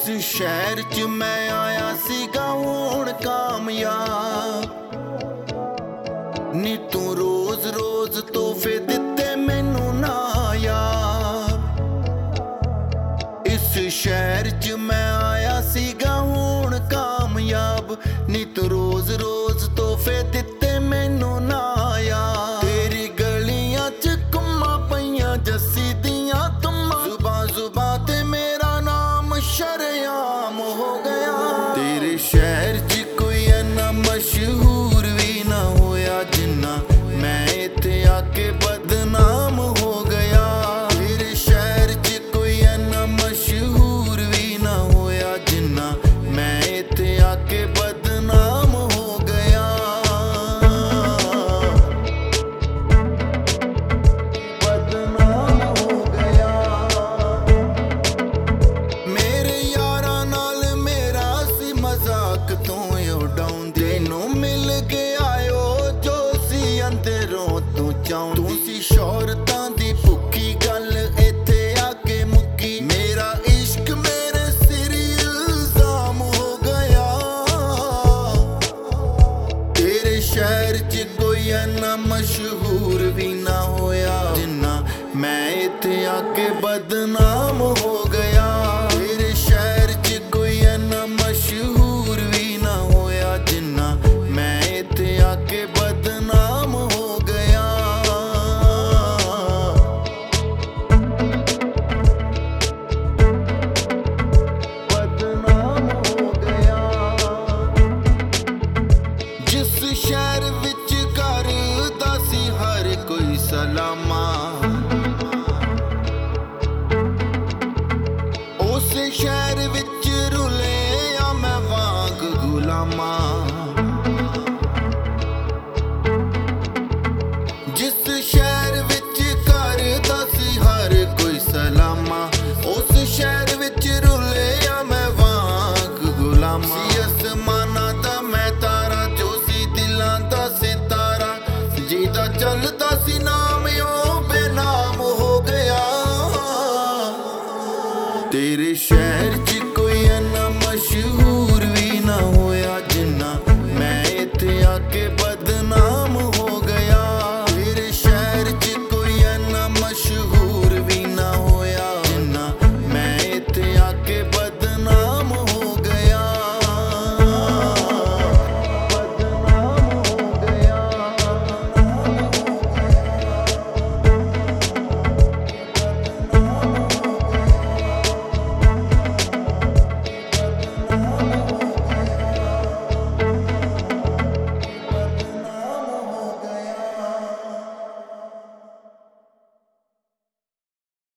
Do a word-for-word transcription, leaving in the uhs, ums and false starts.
शहर च मैं आया सीगा हुण कामयाब नी तू रोज रोज तोहफे दिते मैनू नायाब। इस शहर च मैं आया सीगा हुण कामयाब नी तू रोज रोज तोहफे दिते मैनू नायाब। तेरी गलियां च घुम्मा पईयां जस्सी दियां तुम्मा जुबा जुबा ते मेरा नाम शरेआम हो गया। तेरे शहर च कोई इन्ना मशहूर भी ना होया जिन्ना मैं इत्थे आके बदनाम हो गया। तेरे शहर च कोई इन्ना मशहूर भी ना होया जिन्ना मैं इत्थे आके बदनाम हो गया। बदनाम हो गया। मेरे यारा नाल मेरा सी मजाक तू उड़ाउं तेनू मिल गया ओ जो सी अंदरों तू चाहूं। तू सी शोहरतां दी भुक्खी गल इत्थे आके मुक्की। मेरा इश्क मेरे सिर इल्जाम हो गया। तेरे शहर च कोई इन्ना